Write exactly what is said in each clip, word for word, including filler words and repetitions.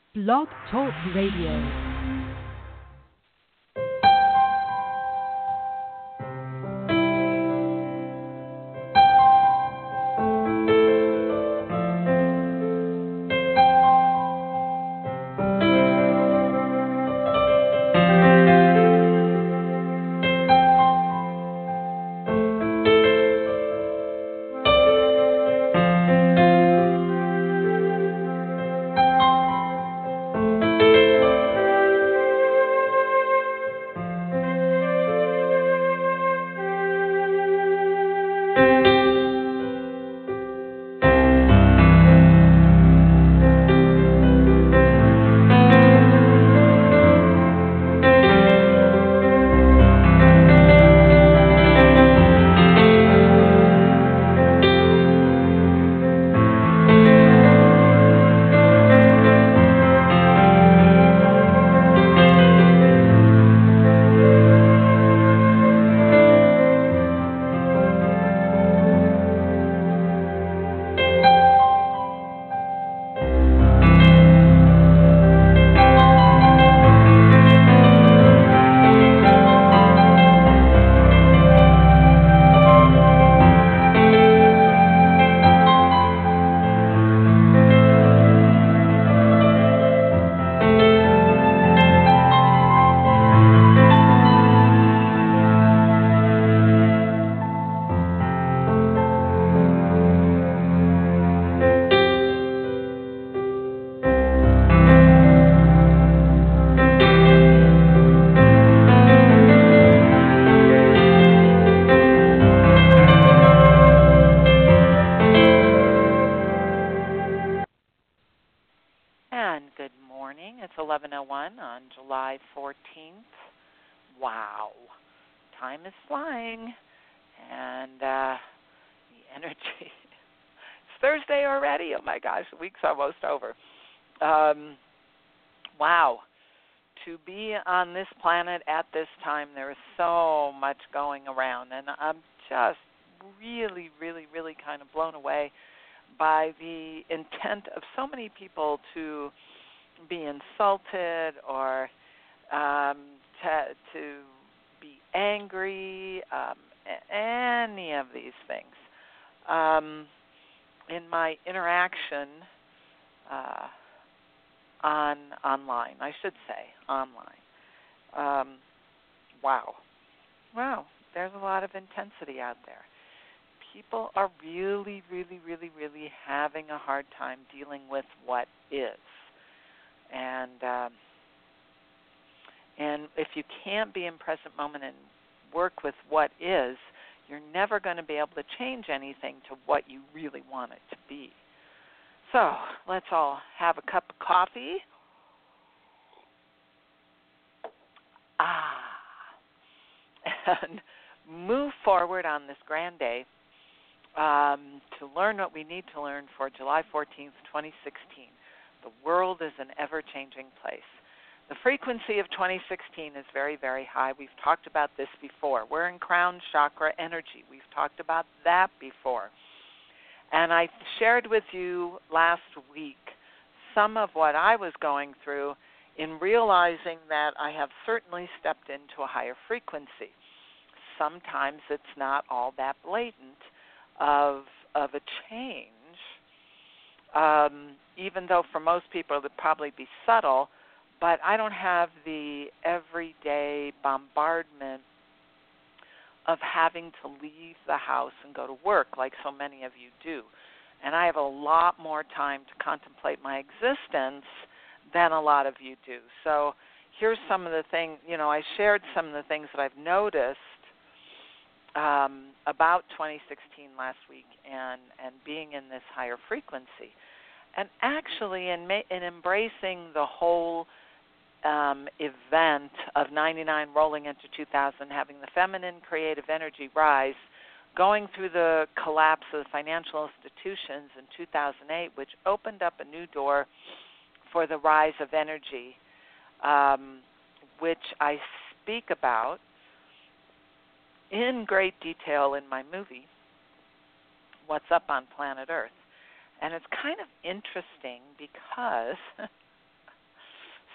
Blog Talk Radio. eleven oh one on July fourteenth. Wow. Time is flying. And uh, the energy. It's Thursday already. Oh, my gosh. The week's almost over. Um, wow. To be on this planet at this time, there is so much going around. And I'm just really, really, really kind of blown away by the intent of so many people to be insulted or um, to, to be angry, um, any of these things. Um, in my interaction uh, on online, I should say online, um, wow, wow, there's a lot of intensity out there. People are really, really, really, really having a hard time dealing with what is. And um, and if you can't be in present moment and work with what is, you're never going to be able to change anything to what you really want it to be. So let's all have a cup of coffee. Ah. And move forward on this grand day um, to learn what we need to learn for July fourteenth, twenty sixteen. The world is an ever-changing place. The frequency of twenty sixteen is very, very high. We've talked about this before. We're in crown chakra energy. We've talked about that before. And I shared with you last week some of what I was going through in realizing that I have certainly stepped into a higher frequency. Sometimes it's not all that blatant of, of a change. Um, even though for most people it would probably be subtle, but I don't have the everyday bombardment of having to leave the house and go to work like so many of you do. And I have a lot more time to contemplate my existence than a lot of you do. So here's some of the things, you know, I shared some of the things that I've noticed Um, about twenty sixteen last week and, and being in this higher frequency. And actually in, ma- in embracing the whole um, event of ninety-nine rolling into two thousand, having the feminine creative energy rise, going through the collapse of the financial institutions in two thousand eight, which opened up a new door for the rise of energy, um, which I speak about in great detail in my movie, What's Up on Planet Earth. And it's kind of interesting because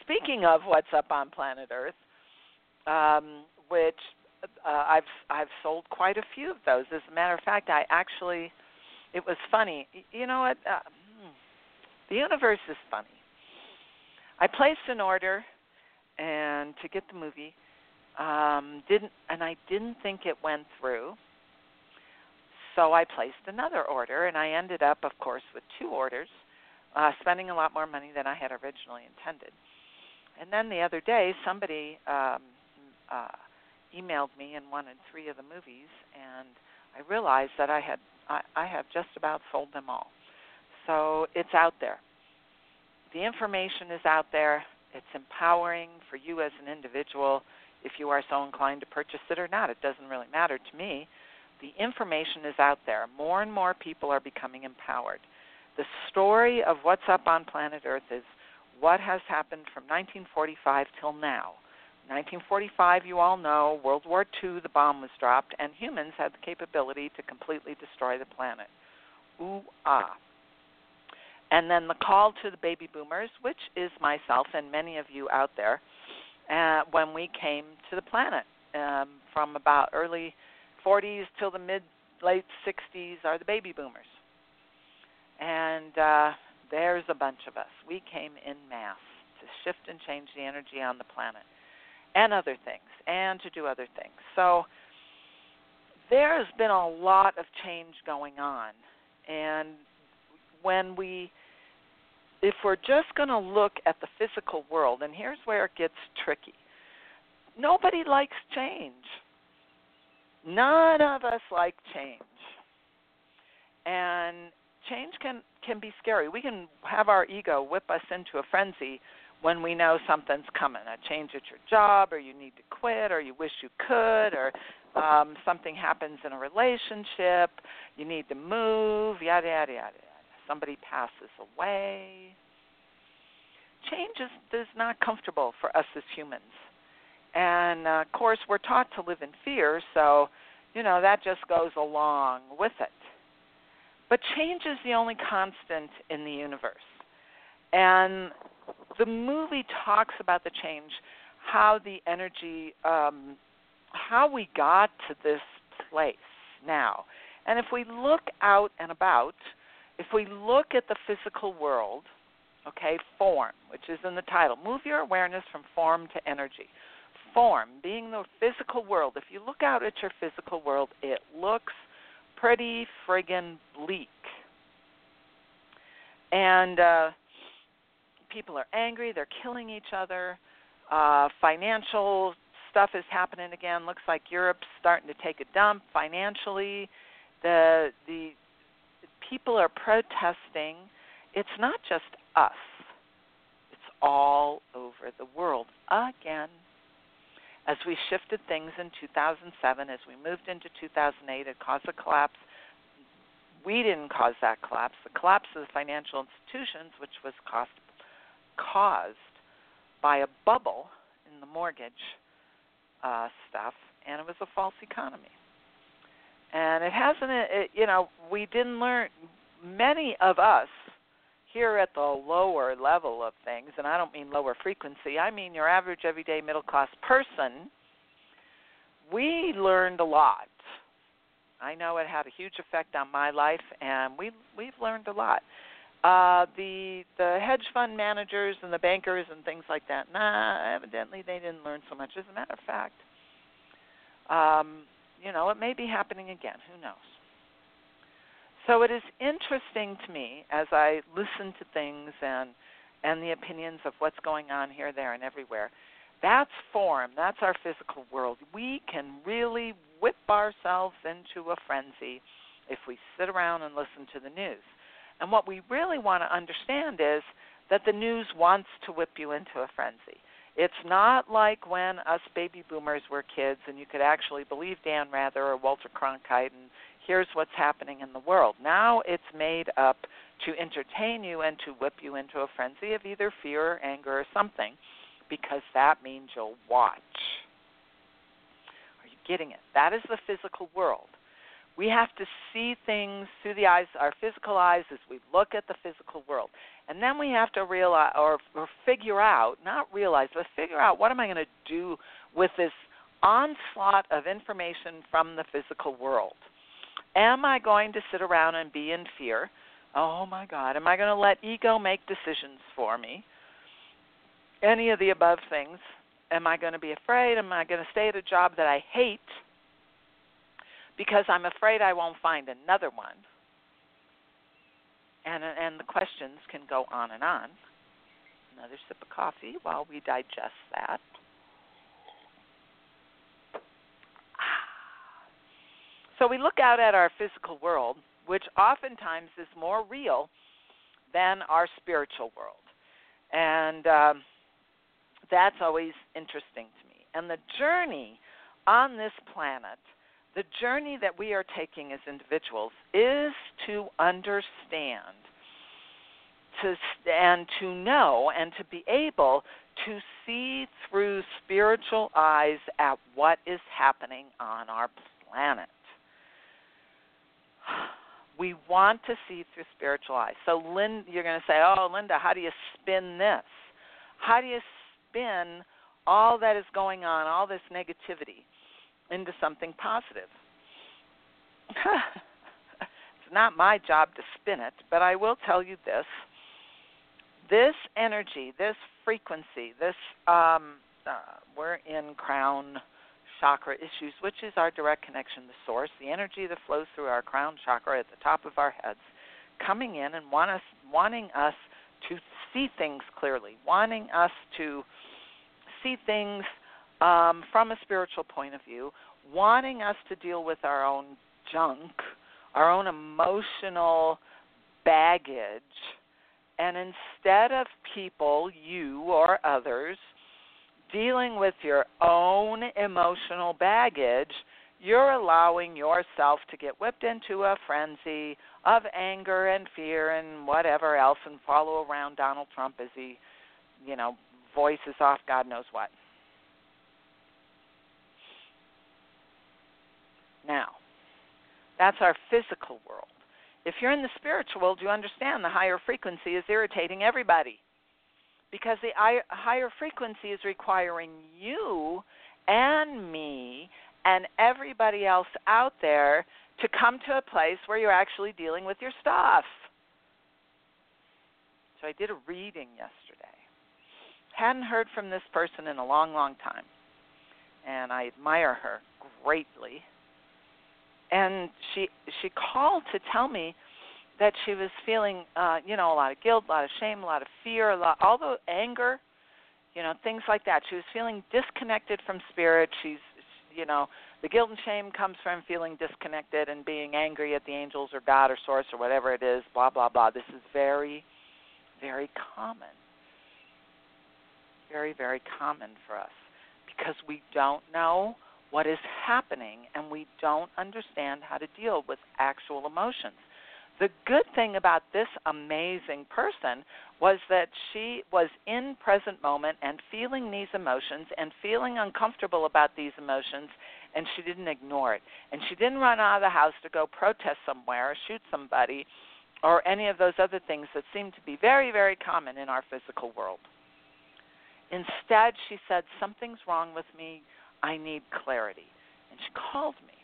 speaking of what's up on planet Earth, um, which uh, I've I've sold quite a few of those. As a matter of fact, I actually, it was funny. You know what? Uh, the universe is funny. I placed an order, and to get the movie, um, didn't, and I didn't think it went through. So I placed another order, and I ended up, of course, with two orders, uh, spending a lot more money than I had originally intended. And then the other day, somebody um, uh, emailed me and wanted three of the movies, and I realized that I had I, I have just about sold them all. So it's out there. The information is out there. It's empowering for you as an individual if you are so inclined to purchase it or not. It doesn't really matter to me. The information is out there. More and more people are becoming empowered. The story of what's up on planet Earth is what has happened from nineteen forty-five till now. nineteen forty-five, you all know, World War Two, the bomb was dropped, and humans had the capability to completely destroy the planet. Ooh, ah. And then the call to the baby boomers, which is myself and many of you out there, uh, when we came to the planet um, from about early forties till the mid, late sixties are the baby boomers. And uh, there's a bunch of us. We came in mass to shift and change the energy on the planet and other things, and to do other things. So there has been a lot of change going on. And when we, if we're just going to look at the physical world, and here's where it gets tricky. Nobody likes change. None of us like change. And change can, can be scary. We can have our ego whip us into a frenzy when we know something's coming, a change at your job, or you need to quit, or you wish you could, or um, something happens in a relationship, you need to move, yada, yada, yada. Somebody passes away. Change is, is not comfortable for us as humans. And, uh, of course, we're taught to live in fear, so, you know, that just goes along with it. But change is the only constant in the universe. And the movie talks about the change, how the energy, um, how we got to this place now. And if we look out and about, if we look at the physical world, okay, form, which is in the title, move your awareness from form to energy. Form, being the physical world. If you look out at your physical world, it looks pretty friggin' bleak. And uh, people are angry. They're killing each other. Uh, financial stuff is happening again. Looks like Europe's starting to take a dump financially. The the people are protesting. It's not just us. It's all over the world again. As we shifted things in two thousand seven, as we moved into two thousand eight, it caused a collapse. We didn't cause that collapse. The collapse of the financial institutions, which was cost, caused by a bubble in the mortgage uh, stuff, and it was a false economy. And it hasn't, it, you know, we didn't learn, many of us here at the lower level of things, and I don't mean lower frequency, I mean your average everyday middle-class person, we learned a lot. I know it had a huge effect on my life, and we, we've learned a lot. Uh, the the hedge fund managers and the bankers and things like that, nah, evidently they didn't learn so much. As a matter of fact, um, you know, it may be happening again. Who knows? So it is interesting to me as I listen to things and and the opinions of what's going on here, there, and everywhere. That's form. That's our physical world. We can really whip ourselves into a frenzy if we sit around and listen to the news. And what we really want to understand is that the news wants to whip you into a frenzy. It's not like when us baby boomers were kids and you could actually believe Dan Rather or Walter Cronkite and here's what's happening in the world. Now it's made up to entertain you and to whip you into a frenzy of either fear or anger or something, because that means you'll watch. Are you getting it? That is the physical world. We have to see things through the eyes, our physical eyes, as we look at the physical world. And then we have to realize, or, or figure out, not realize, but figure out, what am I going to do with this onslaught of information from the physical world? Am I going to sit around and be in fear? Oh, my God. Am I going to let ego make decisions for me? Any of the above things. Am I going to be afraid? Am I going to stay at a job that I hate because I'm afraid I won't find another one? And, and the questions can go on and on. Another sip of coffee while we digest that. So we look out at our physical world, which oftentimes is more real than our spiritual world. And um, that's always interesting to me. And the journey on this planet, the journey that we are taking as individuals, is to understand to and to know and to be able to see through spiritual eyes at what is happening on our planet. We want to see through spiritual eyes. So, Lynn, you're going to say, oh, Linda, how do you spin this? How do you spin all that is going on, all this negativity, into something positive? It's not my job to spin it, but I will tell you this. This energy, this frequency, this, um, uh, we're in crown chakra issues, which is our direct connection to source, the energy that flows through our crown chakra at the top of our heads, coming in and want us, wanting us to see things clearly, wanting us to see things um, from a spiritual point of view, wanting us to deal with our own junk, our own emotional baggage, and instead of people, you or others, dealing with your own emotional baggage, you're allowing yourself to get whipped into a frenzy of anger and fear and whatever else and follow around Donald Trump as he, you know, voices off God knows what. Now, that's our physical world. If you're in the spiritual world, you understand the higher frequency is irritating everybody, because the higher frequency is requiring you and me and everybody else out there to come to a place where you're actually dealing with your stuff. So I did a reading yesterday. Hadn't heard from this person in a long, long time, and I admire her greatly. And she she called to tell me that she was feeling, uh, you know, a lot of guilt, a lot of shame, a lot of fear, a lot, all the anger, you know, things like that. She was feeling disconnected from spirit. She's, you know, the guilt and shame comes from feeling disconnected and being angry at the angels or God or source or whatever it is, blah, blah, blah. This is very, very common. Very, very common for us because we don't know what is happening and we don't understand how to deal with actual emotions. The good thing about this amazing person was that she was in present moment and feeling these emotions and feeling uncomfortable about these emotions, and she didn't ignore it. And she didn't run out of the house to go protest somewhere or shoot somebody or any of those other things that seem to be very, very common in our physical world. Instead, she said, something's wrong with me. I need clarity. And she called me.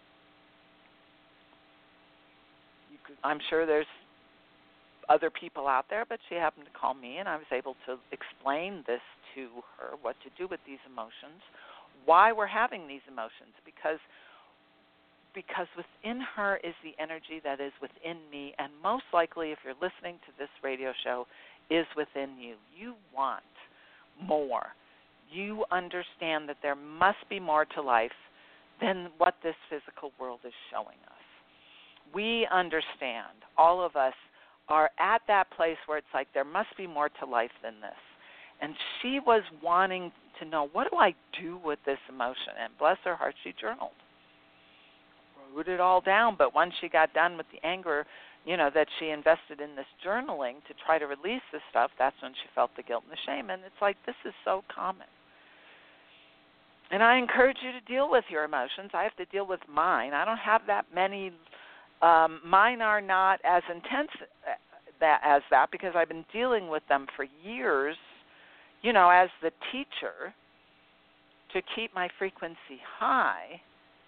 You could, I'm sure there's other people out there, but she happened to call me, and I was able to explain this to her, what to do with these emotions, why we're having these emotions, because because within her is the energy that is within me, and most likely, if you're listening to this radio show, is within you. You want more. You understand that there must be more to life than what this physical world is showing us. We understand, all of us are at that place where it's like there must be more to life than this. And she was wanting to know, what do I do with this emotion? And bless her heart, she journaled. Wrote it all down, but once she got done with the anger, you know, that she invested in this journaling to try to release this stuff, that's when she felt the guilt and the shame. And it's like, this is so common. And I encourage you to deal with your emotions. I have to deal with mine. I don't have that many. Um, mine are not as intense that, as that because I've been dealing with them for years, you know, as the teacher to keep my frequency high.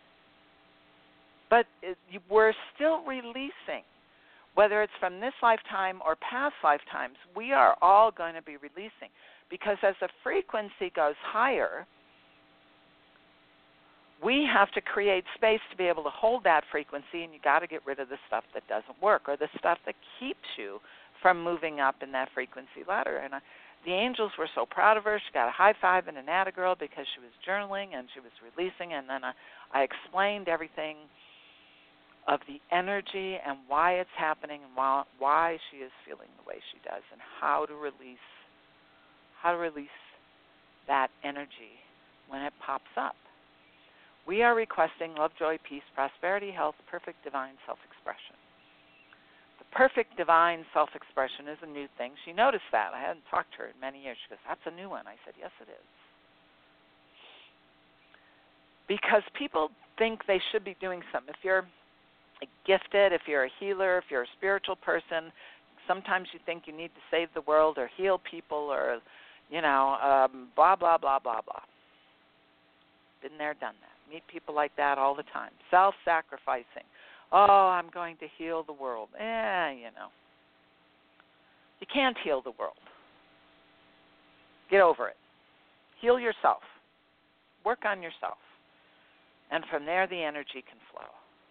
But it, we're still releasing. Whether it's from this lifetime or past lifetimes, we are all going to be releasing. Because as the frequency goes higher, we have to create space to be able to hold that frequency, and you got to get rid of the stuff that doesn't work or the stuff that keeps you from moving up in that frequency ladder. And I, the angels were so proud of her. She got a high five and an atta girl because she was journaling and she was releasing. And then I, I explained everything of the energy and why it's happening and why, why she is feeling the way she does and how to release, how to release that energy when it pops up. We are requesting love, joy, peace, prosperity, health, perfect divine self-expression. The perfect divine self-expression is a new thing. She noticed that. I hadn't talked to her in many years. She goes, that's a new one. I said, yes, it is. Because people think they should be doing something. If you're gifted, if you're a healer, if you're a spiritual person, sometimes you think you need to save the world or heal people or, you know, um, blah, blah, blah, blah, blah. Been there, done that. Meet people like that all the time. Self-sacrificing. Oh, I'm going to heal the world. Eh, you know. You can't heal the world. Get over it. Heal yourself. Work on yourself. And from there, the energy can flow.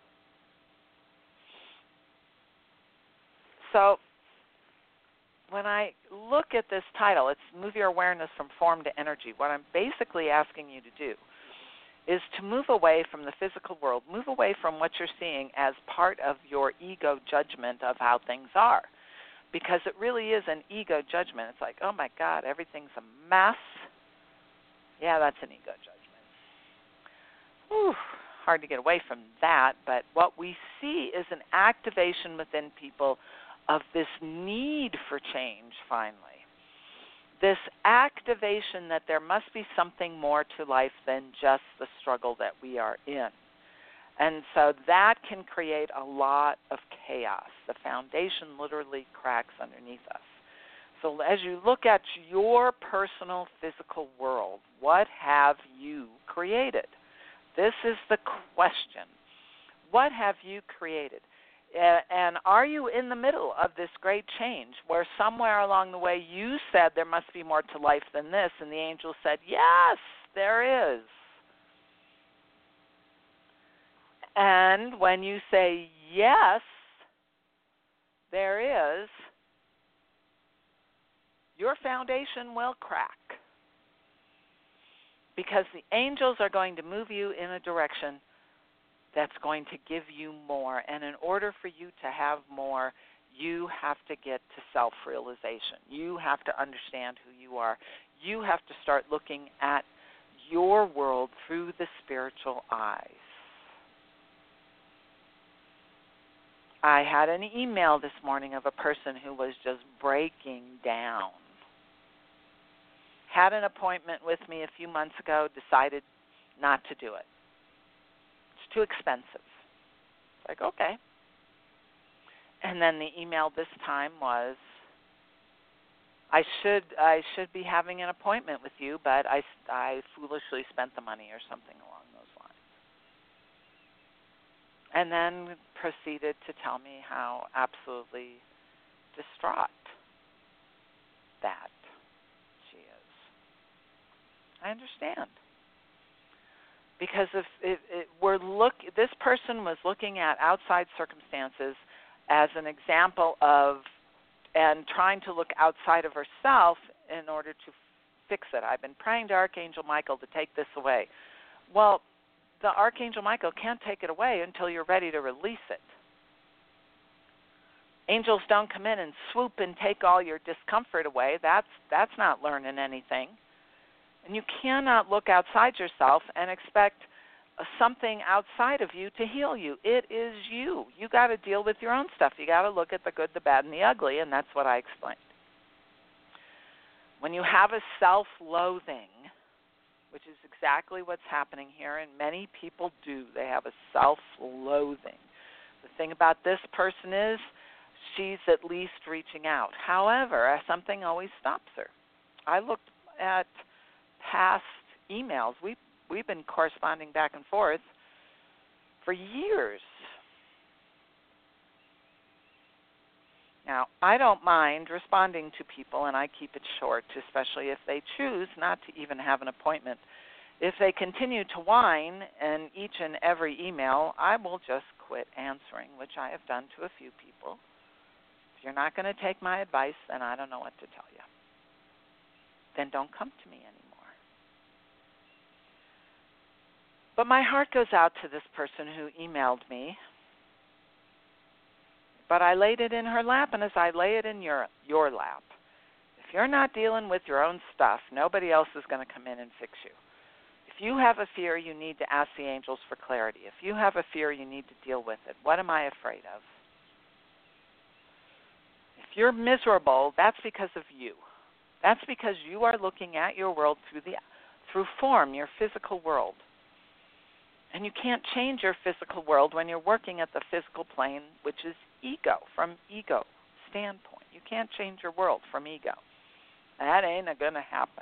So when I look at this title, it's Move Your Awareness from Form to Energy. What I'm basically asking you to do is to move away from the physical world, move away from what you're seeing as part of your ego judgment of how things are. Because it really is an ego judgment. It's like, oh my God, everything's a mess. Yeah, that's an ego judgment. Whew, hard to get away from that, but what we see is an activation within people of this need for change finally. This activation that there must be something more to life than just the struggle that we are in. And so that can create a lot of chaos. The foundation literally cracks underneath us. So as you look at your personal physical world, what have you created? This is the question. What have you created? And are you in the middle of this great change where somewhere along the way you said there must be more to life than this, and the angel said, yes, there is. And when you say, yes, there is, your foundation will crack. Because the angels are going to move you in a direction that's going to give you more. And in order for you to have more, you have to get to self-realization. You have to understand who you are. You have to start looking at your world through the spiritual eyes. I had an email this morning of a person who was just breaking down. Had an appointment with me a few months ago, decided not to do it. It's too expensive. It's like, okay. And then the email this time was, I should I should be having an appointment with you, but I, I foolishly spent the money or something along those lines. And then proceeded to tell me how absolutely distraught that she is. I understand. Because if, if, if we're look, this person was looking at outside circumstances as an example of, and trying to look outside of herself in order to fix it. I've been praying to Archangel Michael to take this away. Well, the Archangel Michael can't take it away until you're ready to release it. Angels don't come in and swoop and take all your discomfort away. That's that's not learning anything. And you cannot look outside yourself and expect something outside of you to heal you. It is you. You got to deal with your own stuff. You got to look at the good, the bad, and the ugly, and that's what I explained. When you have a self-loathing, which is exactly what's happening here, and many people do. They have a self-loathing. The thing about this person is she's at least reaching out. However, something always stops her. I looked at past emails. We, we've been corresponding back and forth for years. Now, I don't mind responding to people, and I keep it short, especially if they choose not to even have an appointment. If they continue to whine in each and every email, I will just quit answering, which I have done to a few people. If you're not going to take my advice, then I don't know what to tell you. Then don't come to me anymore. But my heart goes out to this person who emailed me. But I laid it in her lap, and as I lay it in your your lap, if you're not dealing with your own stuff, nobody else is going to come in and fix you. If you have a fear, you need to ask the angels for clarity. If you have a fear, you need to deal with it. What am I afraid of? If you're miserable, that's because of you. That's because you are looking at your world through the through form, your physical world. And you can't change your physical world when you're working at the physical plane, which is ego, from ego standpoint. You can't change your world from ego. That ain't going to happen.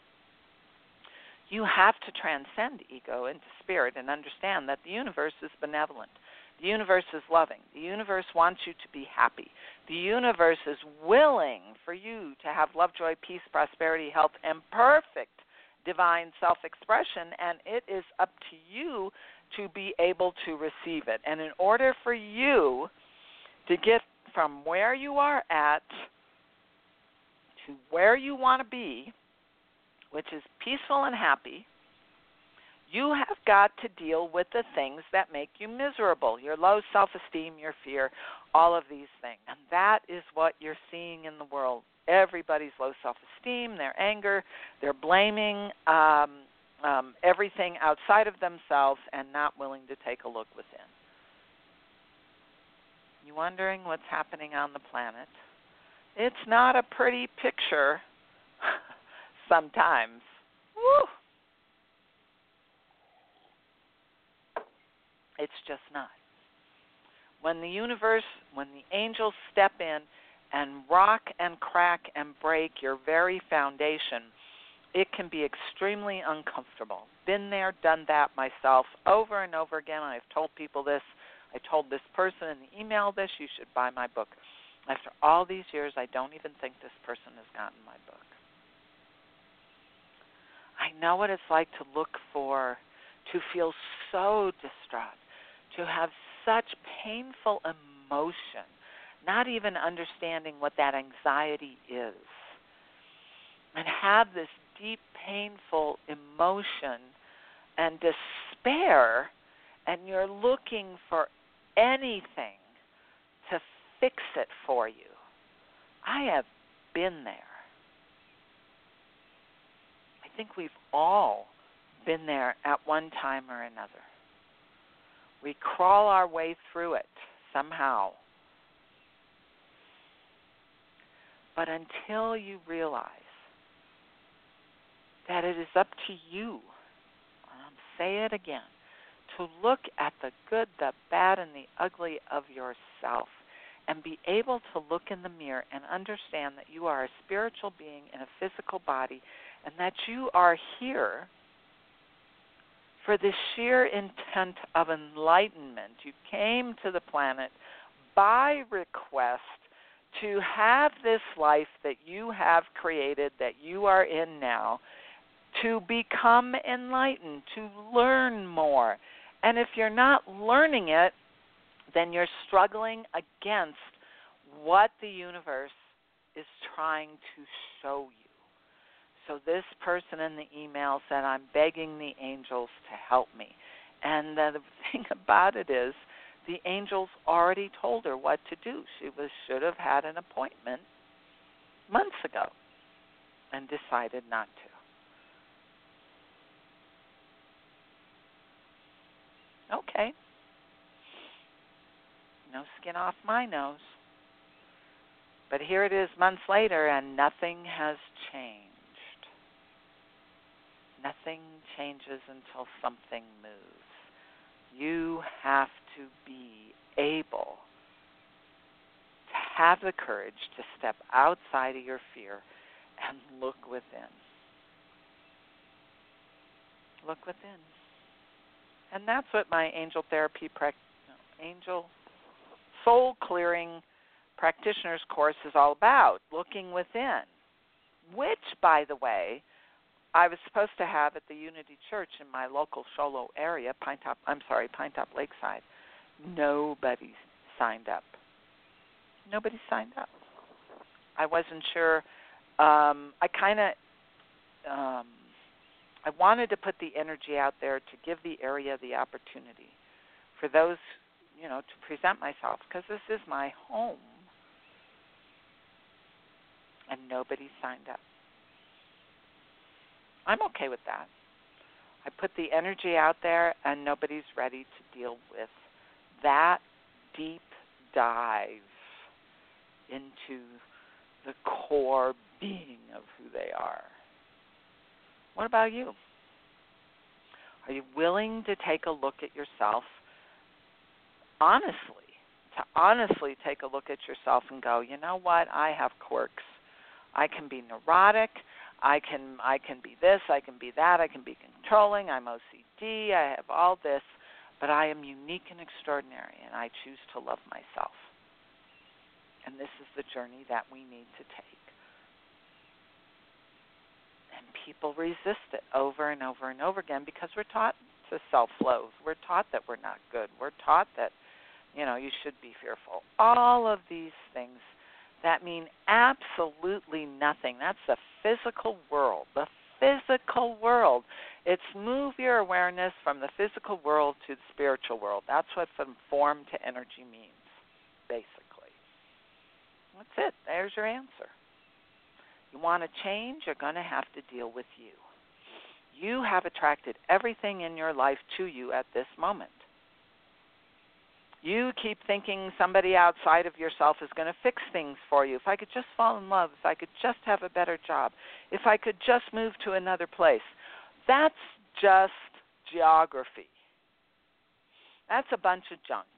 You have to transcend ego into spirit and understand that the universe is benevolent. The universe is loving. The universe wants you to be happy. The universe is willing for you to have love, joy, peace, prosperity, health, and perfect divine self-expression, and it is up to you to be able to receive it. And in order for you to get from where you are at to where you want to be, which is peaceful and happy, you have got to deal with the things that make you miserable, your low self-esteem, your fear, all of these things. And that is what you're seeing in the world. Everybody's low self-esteem, their anger, they're blaming um, um, everything outside of themselves and not willing to take a look within. You wondering what's happening on the planet? It's not a pretty picture sometimes. Woo! It's just not. When the universe, when the angels step in and rock and crack and break your very foundation, it can be extremely uncomfortable. Been there, done that myself over and over again. I've told people this. I told this person in the email this. You should buy my book. After all these years, I don't even think this person has gotten my book. I know what it's like to look for, to feel so distraught, to have such painful emotion, not even understanding what that anxiety is, and have this deep, painful emotion and despair, and you're looking for anything to fix it for you. I have been there. I think we've all been there at one time or another. We crawl our way through it somehow. But until you realize that it is up to you, and I'll say it again, to look at the good, the bad, and the ugly of yourself and be able to look in the mirror and understand that you are a spiritual being in a physical body and that you are here for the sheer intent of enlightenment. You came to the planet by request to have this life that you have created, that you are in now, to become enlightened, to learn more. And if you're not learning it, then you're struggling against what the universe is trying to show you. So this person in the email said, I'm begging the angels to help me. And uh, the thing about it is, the angels already told her what to do. She was should have had an appointment months ago and decided not to. Okay. No skin off my nose. But here it is months later, and nothing has changed. Nothing changes until something moves. You have to be able to have the courage to step outside of your fear and look within. Look within. And that's what my angel therapy, no, angel soul clearing practitioner's course is all about, looking within, which, by the way, I was supposed to have at the Unity Church in my local Shoalo area, Pine Top, I'm sorry, Pine Top Lakeside. Nobody signed up. Nobody signed up. I wasn't sure. Um, I kind of, um, I wanted to put the energy out there to give the area the opportunity for those, you know, to present myself, because this is my home. And nobody signed up. I'm okay with that. I put the energy out there, and nobody's ready to deal with that deep dive into the core being of who they are. What about you? Are you willing to take a look at yourself honestly, to honestly take a look at yourself and go, you know what, I have quirks. I can be neurotic. I can I can be this. I can be that. I can be controlling. I'm O C D. I have all this. But I am unique and extraordinary, and I choose to love myself. And this is the journey that we need to take. And people resist it over and over and over again because we're taught to self-loathe. We're taught that we're not good. We're taught that, you know, you should be fearful. All of these things that mean absolutely nothing. That's the physical world. The physical world. It's move your awareness from the physical world to the spiritual world. That's what from form to energy means, basically. That's it. There's your answer. You want to change, you're going to have to deal with you. You have attracted everything in your life to you at this moment. You keep thinking somebody outside of yourself is going to fix things for you. If I could just fall in love, if I could just have a better job, if I could just move to another place. That's just geography. That's a bunch of junk.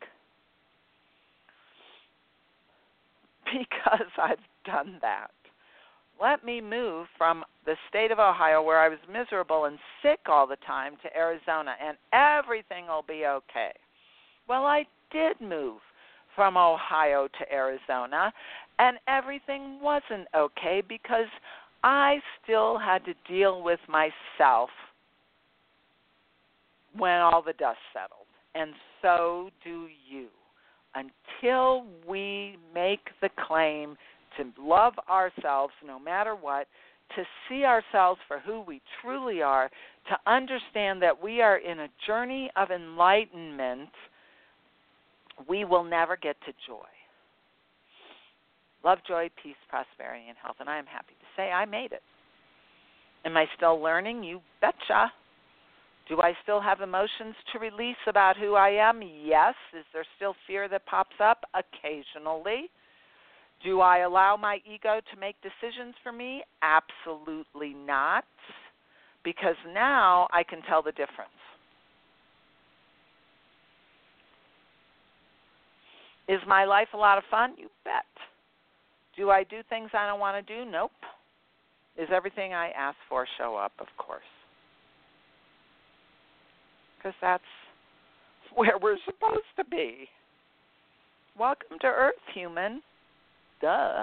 Because I've done that. Let me move from the state of Ohio, where I was miserable and sick all the time, to Arizona, and everything will be okay. Well, I did move from Ohio to Arizona, and everything wasn't okay because I still had to deal with myself when all the dust settled. And so do you. Until we make the claim to love ourselves no matter what, to see ourselves for who we truly are, to understand that we are in a journey of enlightenment, we will never get to joy. Love, joy, peace, prosperity, and health. And I am happy to say I made it. Am I still learning? You betcha. Do I still have emotions to release about who I am? Yes. Is there still fear that pops up? Occasionally. Do I allow my ego to make decisions for me? Absolutely not. Because now I can tell the difference. Is my life a lot of fun? You bet. Do I do things I don't want to do? Nope. Is everything I ask for show up? Of course. Because that's where we're supposed to be. Welcome to Earth, human. Duh.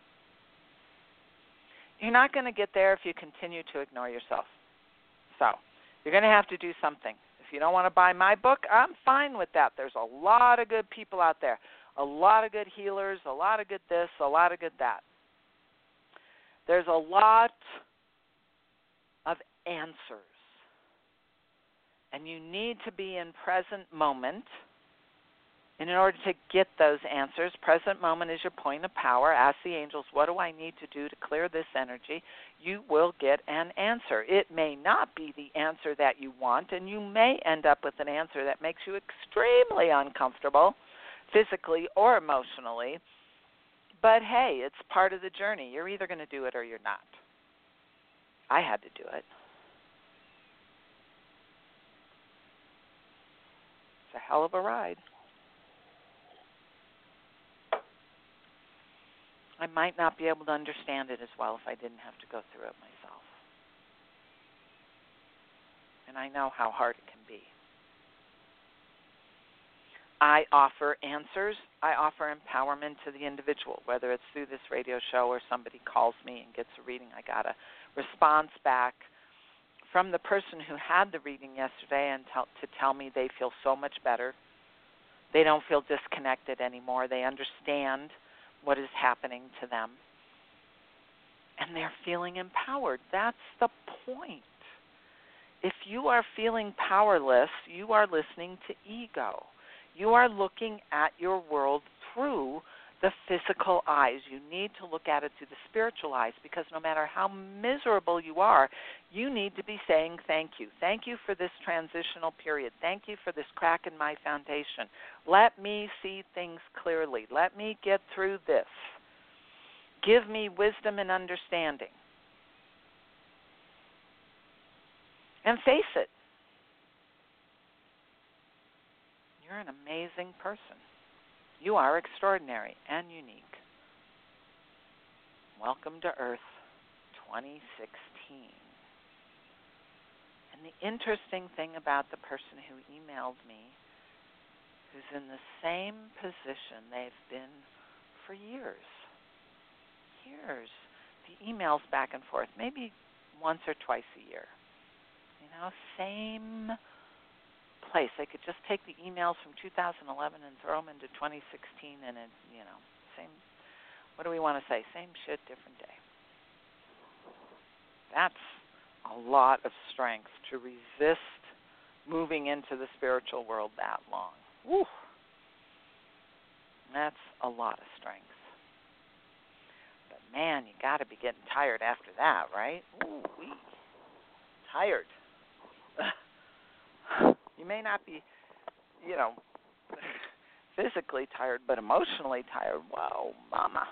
You're not going to get there if you continue to ignore yourself. So you're going to have to do something. If you don't want to buy my book, I'm fine with that. There's a lot of good people out there, a lot of good healers, a lot of good this, a lot of good that. There's a lot of answers. And you need to be in present moment. And in order to get those answers, present moment is your point of power. Ask the angels, what do I need to do to clear this energy? You will get an answer. It may not be the answer that you want, and you may end up with an answer that makes you extremely uncomfortable, physically or emotionally. But hey, it's part of the journey. You're either going to do it or you're not. I had to do it. It's a hell of a ride. I might not be able to understand it as well if I didn't have to go through it myself. And I know how hard it can be. I offer answers. I offer empowerment to the individual, whether it's through this radio show or somebody calls me and gets a reading. I got a response back from the person who had the reading yesterday and tell, to tell me they feel so much better. They don't feel disconnected anymore. They understand what is happening to them. And they're feeling empowered. That's the point. If you are feeling powerless, you are listening to ego. You are looking at your world through the physical eyes. You need to look at it through the spiritual eyes, because no matter how miserable you are, you need to be saying thank you. Thank you for this transitional period. Thank you for this crack in my foundation. Let me see things clearly. Let me get through this. Give me wisdom and understanding. And face it. You're an amazing person. You are extraordinary and unique. Welcome to Earth twenty sixteen. And the interesting thing about the person who emailed me, who's in the same position they've been for years, years, the emails back and forth, maybe once or twice a year. You know, same place. They could just take the emails from two thousand eleven and throw them into twenty sixteen, and it, you know, same. What do we want to say? Same shit, different day. That's a lot of strength to resist moving into the spiritual world that long. Woo. That's a lot of strength. But man, you got to be getting tired after that, right? Ooh, wee. Tired. You may not be, you know, physically tired, but emotionally tired. Wow, mama.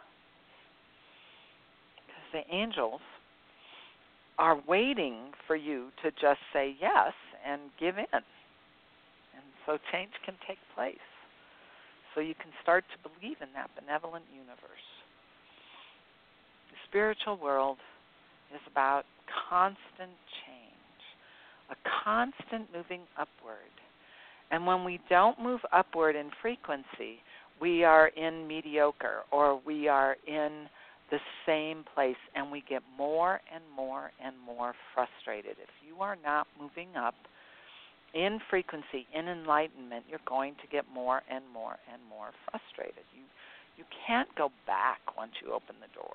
Because the angels are waiting for you to just say yes and give in. And so change can take place. So you can start to believe in that benevolent universe. The spiritual world is about constant change. A constant moving upward. And when we don't move upward in frequency, we are in mediocre, or we are in the same place, and we get more and more and more frustrated. If you are not moving up in frequency, in enlightenment, you're going to get more and more and more frustrated. You, you can't go back once you open the door.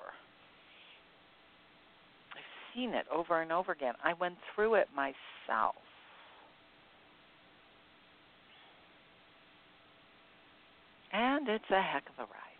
Seen it over and over again. I went through it myself. And it's a heck of a ride.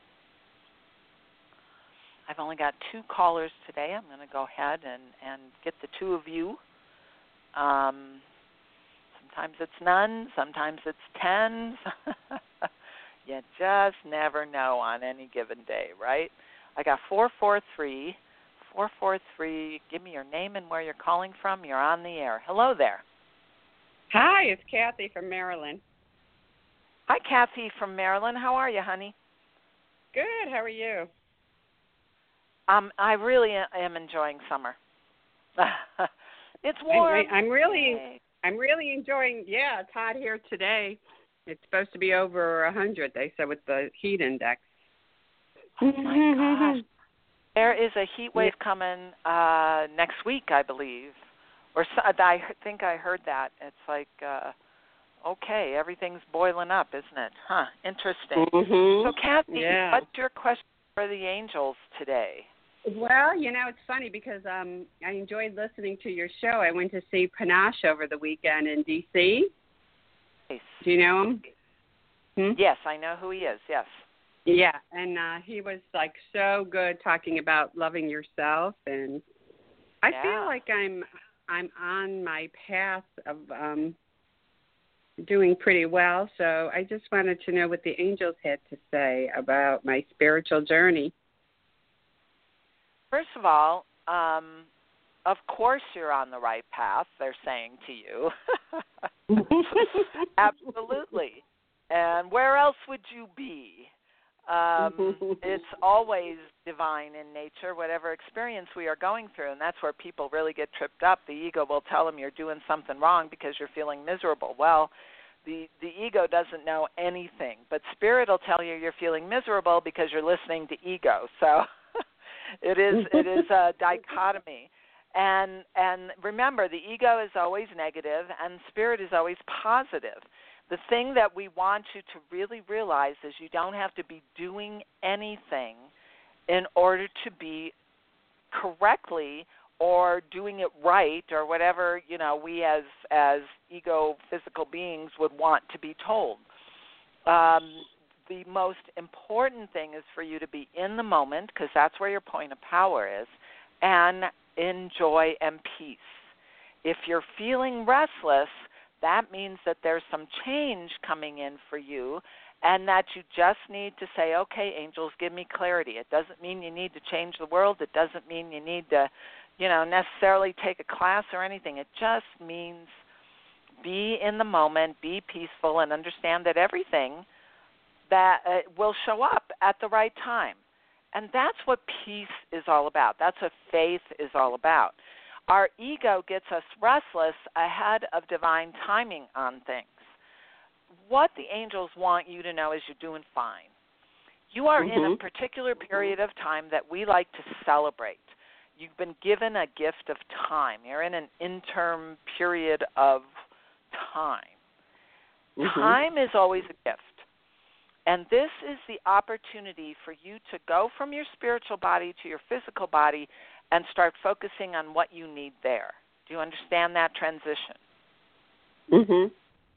I've only got two callers today. I'm going to go ahead and, and get the two of you. Um, sometimes it's none. Sometimes it's ten. You just never know on any given day, right? I got four four three. four four three, give me your name and where you're calling from. You're on the air. Hello there. Hi, it's Kathy from Maryland. Hi, Kathy from Maryland. How are you, honey? Good. How are you? Um, I really am enjoying summer. It's warm. I, I, I'm really, I'm really enjoying. Yeah, it's hot here today. It's supposed to be over a hundred. They said with the heat index. Oh my gosh. There is a heat wave coming uh, next week, I believe. Or so, I think I heard that. It's like, uh, okay, everything's boiling up, isn't it? Huh, interesting. Mm-hmm. So, Kathy, yeah. what's your question for the angels today? Well, you know, it's funny because um, I enjoyed listening to your show. I went to see Panache over the weekend in D C Nice. Do you know him? Hmm? Yes, I know who he is, yes. Yeah, and uh, he was, like, so good talking about loving yourself, and I yeah. feel like I'm I'm on my path of um, doing pretty well, so I just wanted to know what the angels had to say about my spiritual journey. First of all, um, of course you're on the right path, they're saying to you. Absolutely. And where else would you be? Um, it's always divine in nature, whatever experience we are going through, and that's where people really get tripped up. The ego will tell them you're doing something wrong because you're feeling miserable. Well, the, the ego doesn't know anything, but spirit will tell you you're feeling miserable because you're listening to ego. So it is it is a dichotomy. And and remember, the ego is always negative and spirit is always positive. The thing that we want you to really realize is you don't have to be doing anything in order to be correctly or doing it right or whatever, you know, we as as ego physical beings would want to be told. Um, the most important thing is for you to be in the moment, because that's where your point of power is, and in joy and peace. If you're feeling restless, that means that there's some change coming in for you and that you just need to say, okay, angels, give me clarity. It doesn't mean you need to change the world. It doesn't mean you need to, you know, necessarily take a class or anything. It just means be in the moment, be peaceful, and understand that everything that uh, will show up at the right time. And that's what peace is all about. That's what faith is all about. Our ego gets us restless ahead of divine timing on things. What the angels want you to know is you're doing fine. You are mm-hmm. in a particular period of time that we like to celebrate. You've been given a gift of time. You're in an interim period of time. Mm-hmm. Time is always a gift. And this is the opportunity for you to go from your spiritual body to your physical body and start focusing on what you need there. Do you understand that transition? Mm-hmm.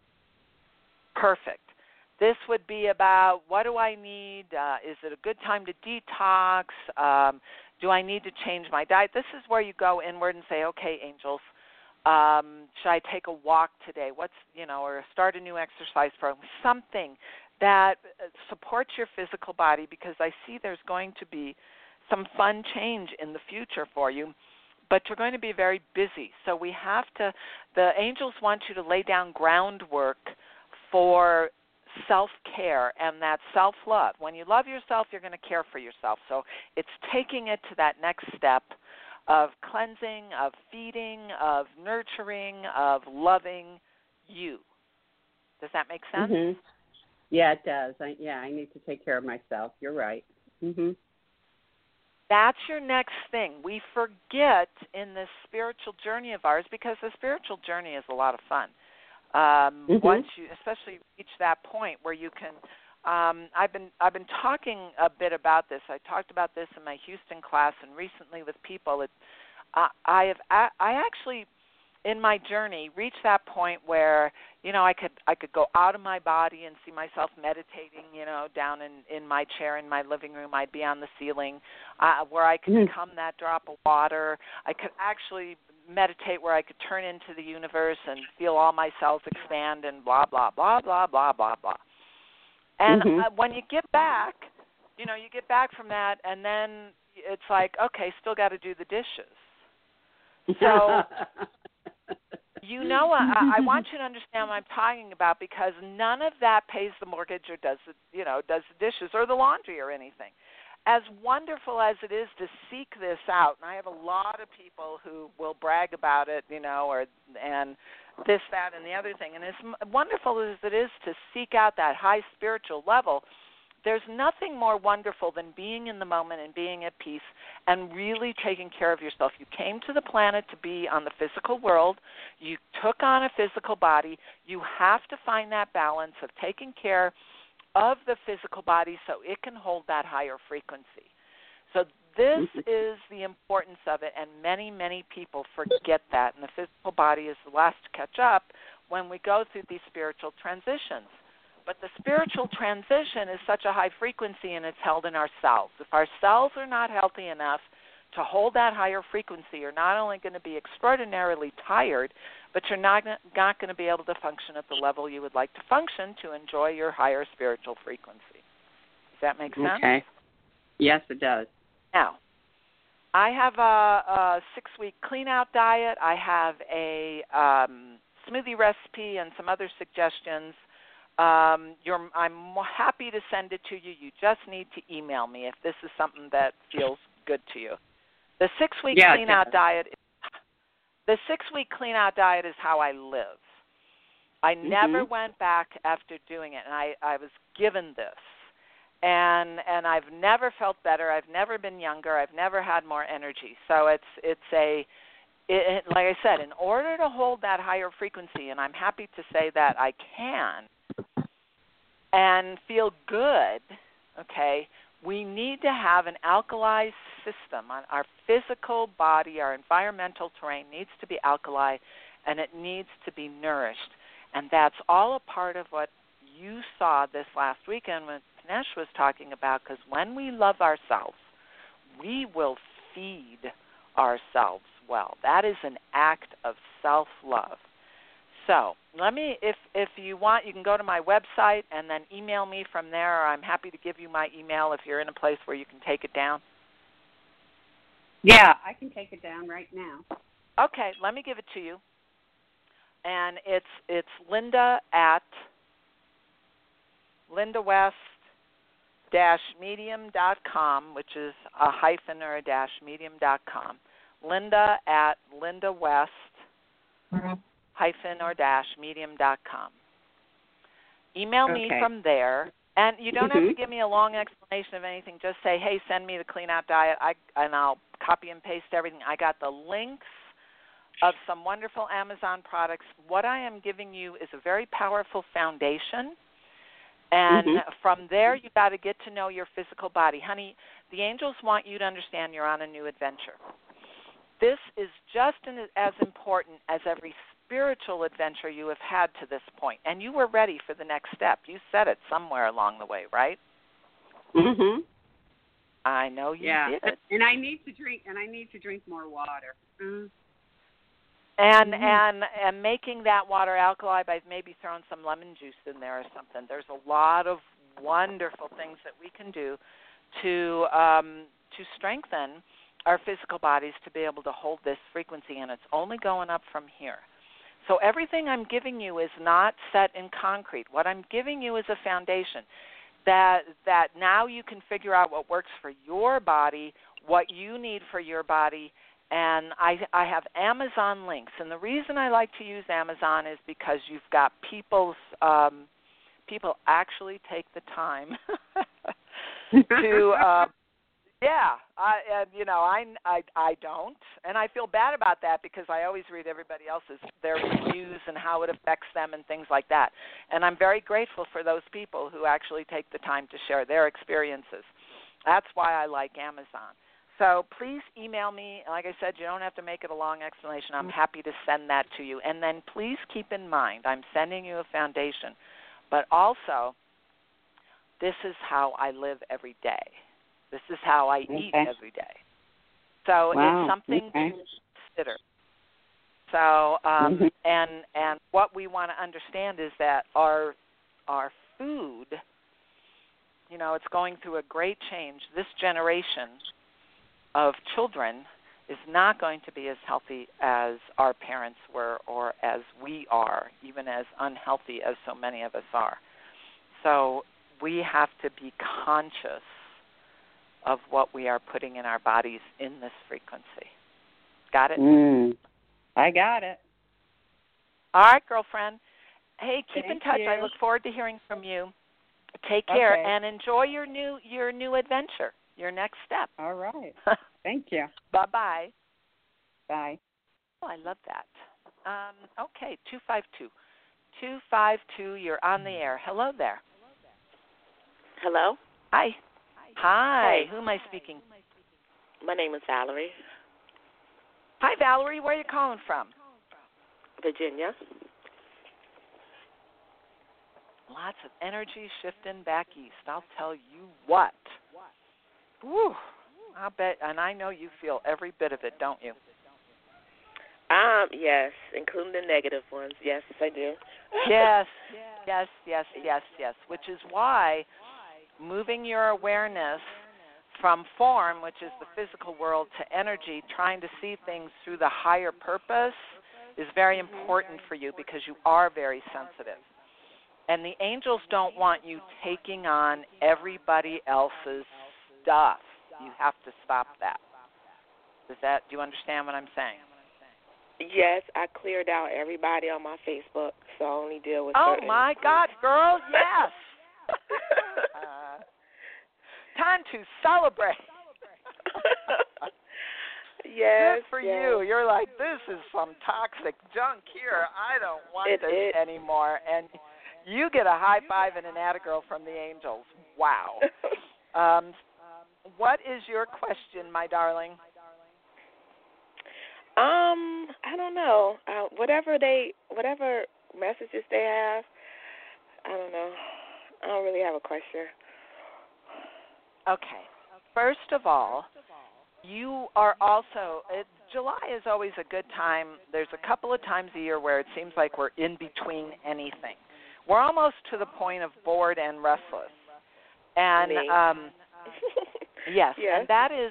Perfect. This would be about, what do I need? Uh, is it a good time to detox? Um, do I need to change my diet? This is where you go inward and say, okay, angels, um, should I take a walk today? What's, you know, or start a new exercise program? Something that supports your physical body, because I see there's going to be some fun change in the future for you, but you're going to be very busy. So we have to, the angels want you to lay down groundwork for self-care and that self-love. When you love yourself, you're going to care for yourself. So it's taking it to that next step of cleansing, of feeding, of nurturing, of loving you. Does that make sense? Mm-hmm. Yeah, it does. I, yeah, I need to take care of myself. You're right. Mm-hmm. That's your next thing. We forget in this spiritual journey of ours, because the spiritual journey is a lot of fun. Um, mm-hmm. Once you, especially reach that point where you can, um, I've been I've been talking a bit about this. I talked about this in my Houston class and recently with people. It, uh, I have I actually, in my journey, reached that point where, you know, I could I could go out of my body and see myself meditating, you know, down in, in my chair in my living room. I'd be on the ceiling, uh, where I could mm-hmm. become that drop of water. I could actually meditate where I could turn into the universe and feel all my cells expand and blah, blah, blah, blah, blah, blah, blah. And mm-hmm. uh, when you get back, you know, you get back from that, and then it's like, okay, still got to do the dishes. So, you know, I, I want you to understand what I'm talking about, because none of that pays the mortgage or does the, you know, does the dishes or the laundry or anything. As wonderful as it is to seek this out, and I have a lot of people who will brag about it, you know, or and this, that, and the other thing, and as wonderful as it is to seek out that high spiritual level, there's nothing more wonderful than being in the moment and being at peace and really taking care of yourself. You came to the planet to be on the physical world. You took on a physical body. You have to find that balance of taking care of the physical body so it can hold that higher frequency. So this is the importance of it, and many, many people forget that, and the physical body is the last to catch up when we go through these spiritual transitions. But the spiritual transition is such a high frequency, and it's held in our cells. If our cells are not healthy enough to hold that higher frequency, you're not only going to be extraordinarily tired, but you're not, not going to be able to function at the level you would like to function to enjoy your higher spiritual frequency. Does that make sense? Okay. Yes, it does. Now, I have a, a six-week clean-out diet. I have a um, smoothie recipe and some other suggestions. Um, you're, I'm happy to send it to you. You just need to email me if this is something that feels good to you. The six-week yeah, clean-out diet. The six-week clean-out diet is how I live. I mm-hmm. never went back after doing it, and I, I was given this. And and I've never felt better. I've never been younger. I've never had more energy. So it's it's a it, like I said, in order to hold that higher frequency, and I'm happy to say that I can, and feel good. Okay, we need to have an alkalized system. On our physical body, our environmental terrain needs to be alkali, and it needs to be nourished. And that's all a part of what you saw this last weekend when Nesh was talking about, because when we love ourselves, we will feed ourselves well. That is an act of self-love. So let me, if if you want, you can go to my website and then email me from there, or I'm happy to give you my email if you're in a place where you can take it down. Yeah, I can take it down right now. Okay, let me give it to you. And it's it's Linda at Linda West dash medium dot com, which is a hyphen or a dash medium dot com. Linda at Linda West mm-hmm. hyphen or dash medium dot com. Email okay. me from there, and you don't mm-hmm. have to give me a long explanation of anything. Just say, hey, send me the clean out diet, I, and I'll copy and paste everything. I got the links of some wonderful Amazon products. What I am giving you is a very powerful foundation. And mm-hmm. from there, you got to get to know your physical body. Honey, the angels want you to understand you're on a new adventure. This is just as important as every spiritual adventure you have had to this point. And you were ready for the next step. You said it somewhere along the way, right? Mhm. I know you yeah. did. And I need to drink. And I need to drink more water. Mm. And mm-hmm. and and making that water alkali by maybe throwing some lemon juice in there or something. There's a lot of wonderful things that we can do to um, to strengthen our physical bodies to be able to hold this frequency, and it's only going up from here. So everything I'm giving you is not set in concrete. What I'm giving you is a foundation that that now you can figure out what works for your body, what you need for your body. And I, I have Amazon links, and the reason I like to use Amazon is because you've got people's um, people actually take the time to, uh, yeah, I, uh, you know, I, I, I don't, and I feel bad about that because I always read everybody else's their reviews and how it affects them and things like that, and I'm very grateful for those people who actually take the time to share their experiences. That's why I like Amazon. So please email me. Like I said, you don't have to make it a long explanation. I'm happy to send that to you. And then please keep in mind, I'm sending you a foundation. But also, this is how I live every day. This is how I okay. eat every day. So wow. it's something okay. to consider. So um, mm-hmm. and and what we want to understand is that our our food, you know, it's going through a great change. This generation of children is not going to be as healthy as our parents were or as we are, even as unhealthy as so many of us are. So we have to be conscious of what we are putting in our bodies in this frequency. Got it? Mm, I got it. All right, girlfriend. Hey, keep Thank in touch. you. I look forward to hearing from you. Take care okay. and enjoy your new your new adventure. Your next step. All right. Thank you. Bye-bye. Bye. Oh, I love that. Um, okay, two five two. two five two, you're on the air. Hello there. Hello? Hi. Hi. Hey. Who am I speaking? My name is Valerie. Hi, Valerie. Where are you calling from? Virginia. Lots of energy shifting back east. I'll tell you what. Woo. I'll bet, and I know you feel every bit of it, don't you? Um, yes, including the negative ones. Yes, I do. Yes, yes, yes, yes, yes, which is why moving your awareness from form, which is the physical world, to energy, trying to see things through the higher purpose is very important for you because you are very sensitive. And the angels don't want you taking on everybody else's stuff. You have to stop that. Does that, do you understand what I'm saying? Yes, I cleared out everybody on my Facebook, so I only deal with Oh, certain my God, girl, yes. uh, time to celebrate. Yes, Good for yes. you. You're like, this is some toxic junk here. I don't want It this is. anymore. And you get a high five and an attagirl from the angels. Wow. um, what is your question, my darling? Um, I don't know. Uh, whatever they, whatever messages they have, I don't know. I don't really have a question. Okay. First of all, you are also, it, July is always a good time. There's a couple of times a year where it seems like we're in between anything. We're almost to the point of bored and restless. And, Me. um, yes, yes, and that is,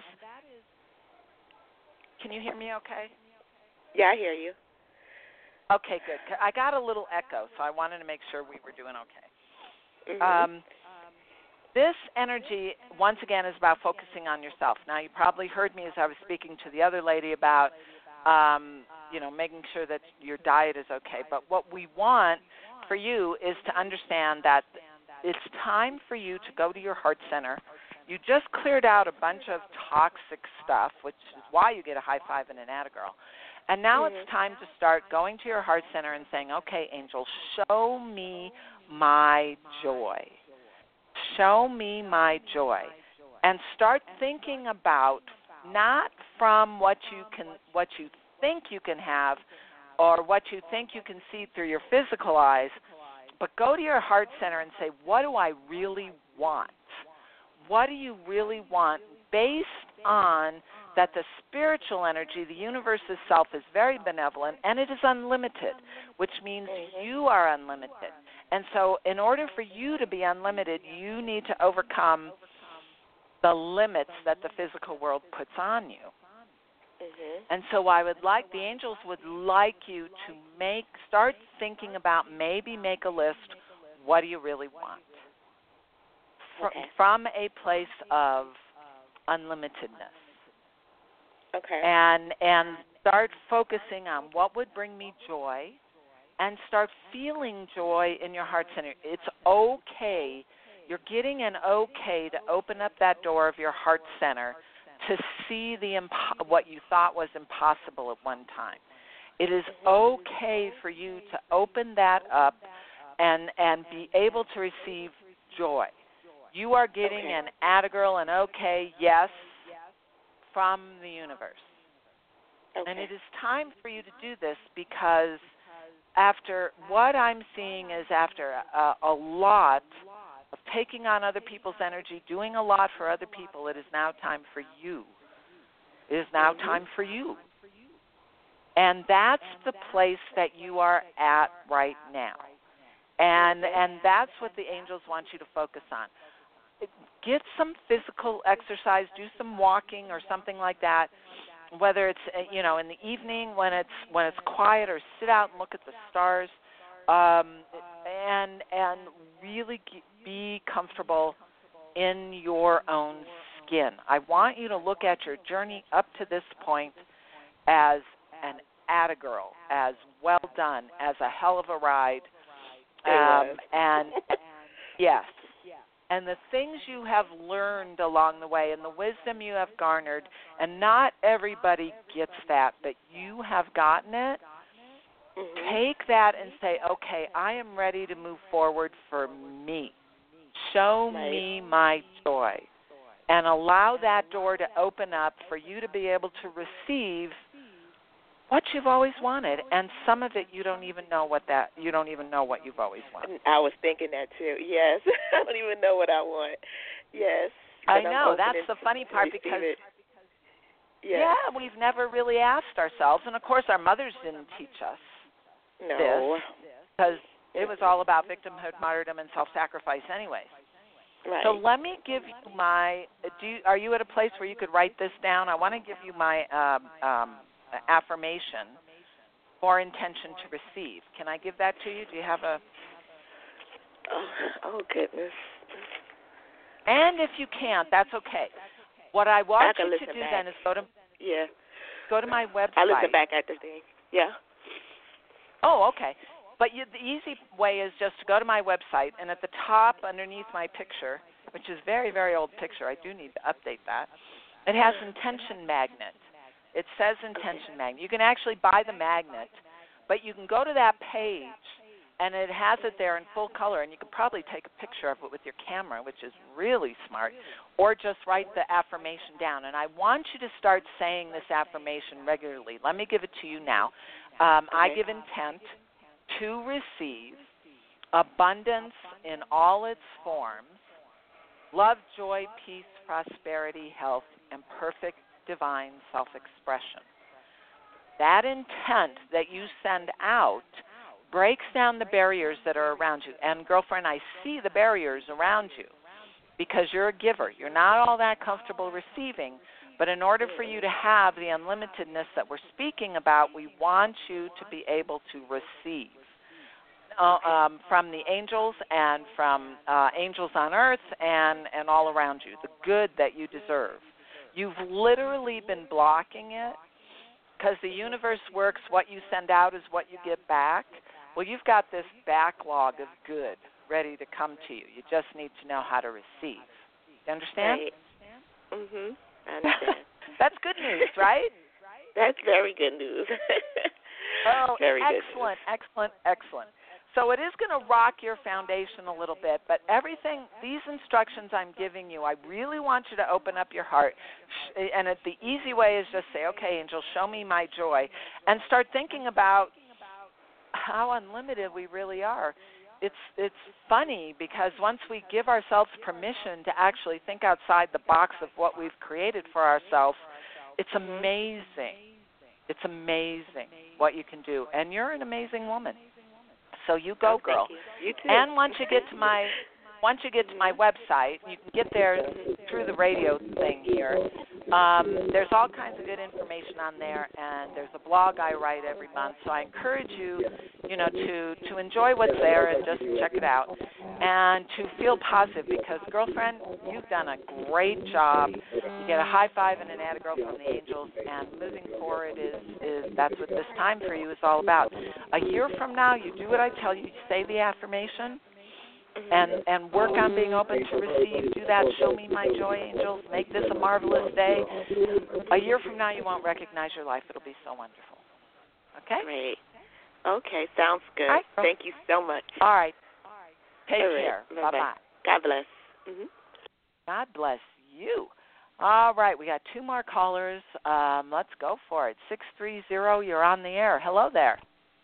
can you hear me okay? Yeah, I hear you. Okay, good. I got a little echo, so I wanted to make sure we were doing okay. Mm-hmm. Um, this energy, once again, is about focusing on yourself. Now, you probably heard me as I was speaking to the other lady about, um, you know, making sure that your diet is okay. But what we want for you is to understand that it's time for you to go to your heart center. You just cleared out a bunch of toxic stuff, which is why you get a high five and an attagirl. And now mm-hmm. it's time to start going to your heart center and saying, okay, angel, show me my joy. Show me my joy. And start thinking about not from what you can, what you think you can have or what you think you can see through your physical eyes, but go to your heart center and say, what do I really want? What do you really want based on that the spiritual energy, the universe itself, is very benevolent and it is unlimited, which means you are unlimited. And so in order for you to be unlimited, you need to overcome the limits that the physical world puts on you. Mm-hmm. And so I would like, the angels would like you to make, start thinking about, maybe make a list, what do you really want? Fr- Okay. From a place of unlimitedness. Okay. And and start focusing on what would bring me joy and start feeling joy in your heart center. It's okay. You're getting an okay to open up that door of your heart center to see the impo- what you thought was impossible at one time. It is okay for you to open that up and and be able to receive joy. You are getting okay. an attagirl, an okay, yes, from the universe. Okay. And it is time for you to do this because after what I'm seeing is after a, a lot of taking on other people's energy, doing a lot for other people, it is now time for you. It is now time for you. And that's the place that you are at right now. And and that's what the angels want you to focus on. Get some physical exercise, do some walking or something like that, whether it's, you know, in the evening when it's when it's quiet, or sit out and look at the stars, um, and and really be comfortable in your own skin. I want you to look at your journey up to this point as an attagirl, as well done, as a hell of a ride, um, and yes. And the things you have learned along the way and the wisdom you have garnered, and not everybody gets that, but you have gotten it, mm-hmm. Take that and say, okay, I am ready to move forward for me. Show right. me my joy. And allow that door to open up for you to be able to receive what you've always wanted, and some of it you don't even know what that you don't even know what you've always wanted. I was thinking that too. Yes, I don't even know what I want. Yes, I know that's the funny part because yes. yeah, we've never really asked ourselves, and of course our mothers didn't teach us no. this because it was all about victimhood, martyrdom, and self-sacrifice, anyways. Right. So let me give you my. Do you, are you at a place where you could write this down? I want to give you my um, um, affirmation for intention to receive. Can I give that to you? Do you have a? Oh, oh goodness. And if you can't, that's okay. What I want I you to listen do back. then is go to yeah. go to my website. I listen back at the thing. Yeah. Oh, okay. But you, the easy way is just to go to my website, and at the top underneath my picture, which is a very, very old picture, I do need to update that, it has intention magnet. It says intention magnet. You can actually buy the magnet, but you can go to that page, and it has it there in full color, and you can probably take a picture of it with your camera, which is really smart, or just write the affirmation down. And I want you to start saying this affirmation regularly. Let me give it to you now. Um, okay. I give intent to receive abundance in all its forms, love, joy, peace, prosperity, health, and perfect divine self-expression. That intent that you send out breaks down the barriers that are around you. And, girlfriend, I see the barriers around you because you're a giver. You're not all that comfortable receiving, but in order for you to have the unlimitedness that we're speaking about, we want you to be able to receive uh, um, from the angels and from uh, angels on earth and, and all around you, the good that you deserve. You've literally been blocking it because the universe works, what you send out is what you get back. Well, you've got this backlog of good ready to come to you. You just need to know how to receive. You understand? Right. Mhm. I understand. That's good news, right? That's very good news. Oh, very excellent, good news. excellent, excellent. So it is going to rock your foundation a little bit, but everything, these instructions I'm giving you, I really want you to open up your heart. And it, the easy way is just say, okay, angel, show me my joy, and start thinking about how unlimited we really are. It's it's funny because once we give ourselves permission to actually think outside the box of what we've created for ourselves, it's amazing. It's amazing what you can do. And you're an amazing woman. So you go, oh, girl. You. You too. And once you get to my once you get to my website, you can get there through the radio thing here. Um, there's all kinds of good information on there, and there's a blog I write every month. So I encourage you, you know, to to enjoy what's there and just check it out, and to feel positive because, girlfriend, you've done a great job. You get a high five and an atta girl from the angels, and moving forward is is that's what this time for you is all about. A year from now, you do what I tell you. You say the affirmation. And and work on being open to receive. Do that. Show me my joy, angels. Make this a marvelous day. A year from now, you won't recognize your life. It'll be so wonderful. Okay? Great. Okay, sounds good. Right. Thank you so much. All right. Take All right. care. Bye-bye. Bye-bye. God bless. Mm-hmm. God bless you. All right. We got two more callers. Um, let's go for it. six three zero, you're on the air. Hello there.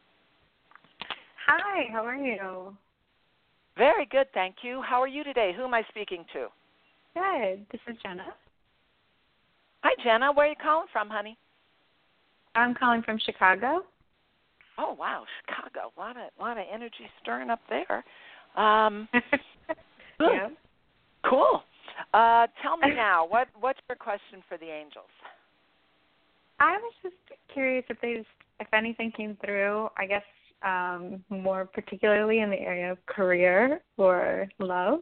Hi, how are you? Very good, thank you. How are you today? Who am I speaking to? Good. This is Jenna. Hi, Jenna. Where are you calling from, honey? I'm calling from Chicago. Oh, wow, Chicago. A lot of, lot of energy stirring up there. Um, yeah. Cool. Uh, tell me now, what, what's your question for the angels? I was just curious if they, if anything came through, I guess, Um, more particularly in the area of career or love?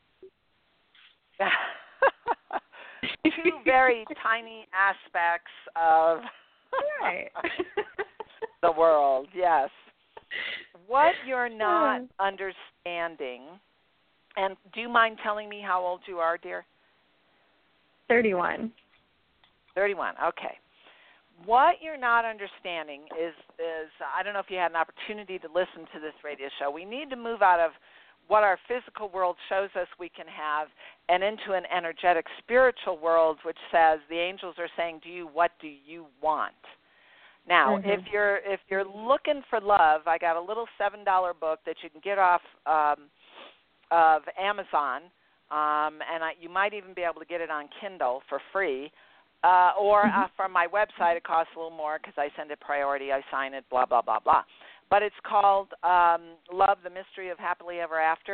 Two very tiny aspects of right. the world, yes. What you're not understanding, and do you mind telling me how old you are, dear? thirty-one. thirty-one, okay. What you're not understanding is, is I don't know if you had an opportunity to listen to this radio show. We need to move out of what our physical world shows us we can have and into an energetic spiritual world which says the angels are saying to you, what do you want? Now, mm-hmm. if you're if you're looking for love, I got a little seven dollar book that you can get off um, of Amazon, um, and I, you might even be able to get it on Kindle for free. Uh, or uh, from my website, it costs a little more because I send it priority, I sign it, blah, blah, blah, blah. But it's called um, Love, the Mystery of Happily Ever After.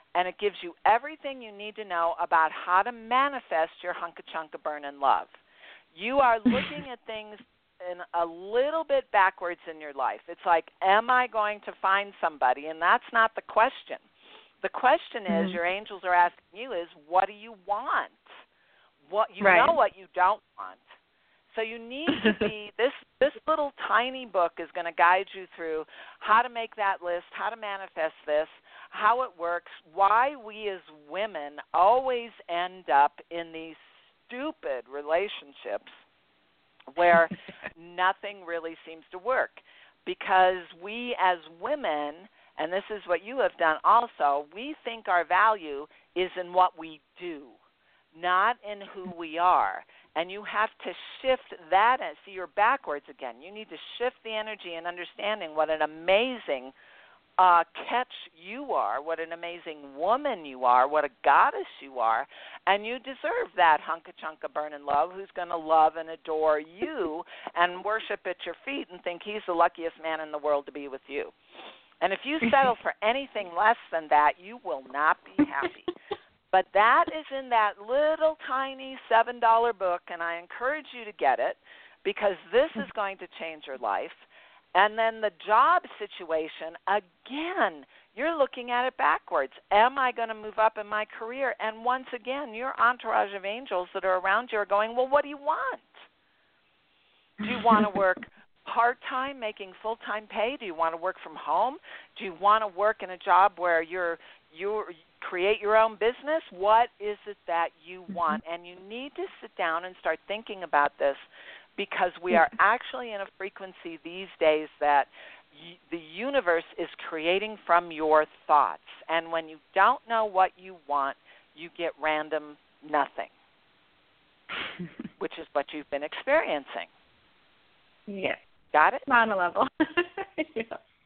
and it gives you everything you need to know about how to manifest your hunka-chunka burnin' love. You are looking at things in a little bit backwards in your life. It's like, am I going to find somebody? And that's not the question. The question is, mm-hmm. your angels are asking you is, what do you want? What you right. know what you don't want. So you need to be, this, this little tiny book is going to guide you through how to make that list, how to manifest this, how it works, why we as women always end up in these stupid relationships where nothing really seems to work. Because we as women, and this is what you have done also, we think our value is in what we do, not in who we are. And you have to shift that. And see, you're backwards again. You need to shift the energy and understanding what an amazing uh, catch you are, what an amazing woman you are, what a goddess you are. And you deserve that hunka-chunka burnin' love who's going to love and adore you and worship at your feet and think he's the luckiest man in the world to be with you. And if you settle for anything less than that, you will not be happy. But that is in that little tiny seven dollar book, and I encourage you to get it because this is going to change your life. And then the job situation, again, you're looking at it backwards. Am I going to move up in my career? And once again, your entourage of angels that are around you are going, well, what do you want? Do you want to work part-time, making full-time pay? Do you want to work from home? Do you want to work in a job where you're you create your own business? What is it that you want? And you need to sit down and start thinking about this because we are actually in a frequency these days that y- the universe is creating from your thoughts. And when you don't know what you want, you get random nothing, which is what you've been experiencing. Yes. Got it? On a level. Yeah.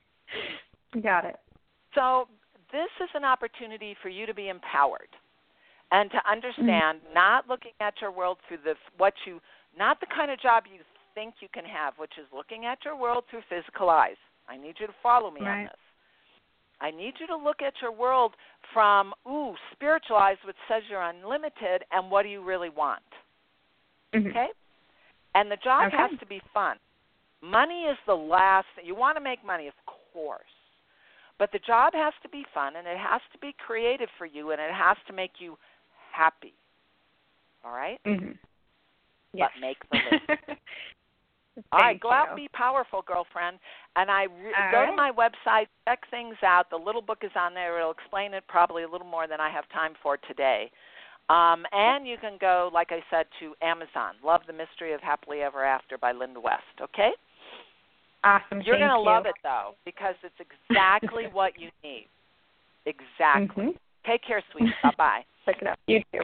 Got it. So this is an opportunity for you to be empowered and to understand, mm-hmm. not looking at your world through the what you, not the kind of job you think you can have, which is looking at your world through physical eyes. I need you to follow me right. on this. I need you to look at your world from, ooh, spiritual eyes, which says you're unlimited, and what do you really want? Mm-hmm. Okay? And the job okay. has to be fun. Money is the last thing. You want to make money, of course. But the job has to be fun, and it has to be creative for you, and it has to make you happy. All right? Mm-hmm. Yes. But make the list. All right, go you. out and be powerful, girlfriend. And I re- go right. to my website, check things out. The little book is on there. It'll explain it probably a little more than I have time for today. Um, and you can go, like I said, to Amazon. Love the Mystery of Happily Ever After by Linda West, okay? Awesome. You're going to love it, though, because it's exactly what you need. Exactly. Mm-hmm. Take care, sweetie. Bye-bye. Check it out. You too.